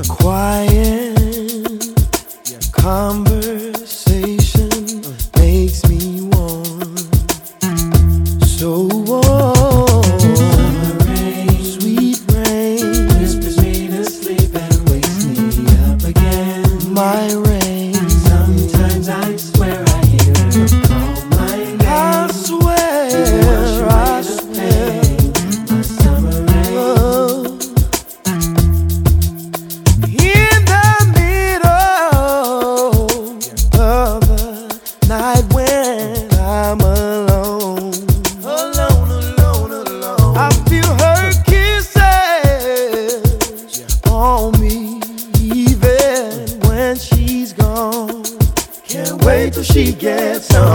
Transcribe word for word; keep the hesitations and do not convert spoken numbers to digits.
Quiet conversation makes me warm, so warm. Summer rain, sweet rain, whispers me to sleep and wakes me up again. My rain, sometimes I swear I hear her call my name. I swear, I swear, my summer rain. Oh. Night when I'm alone, alone, alone, alone, I feel her kisses on me, even when she's gone. Can't wait till she gets home.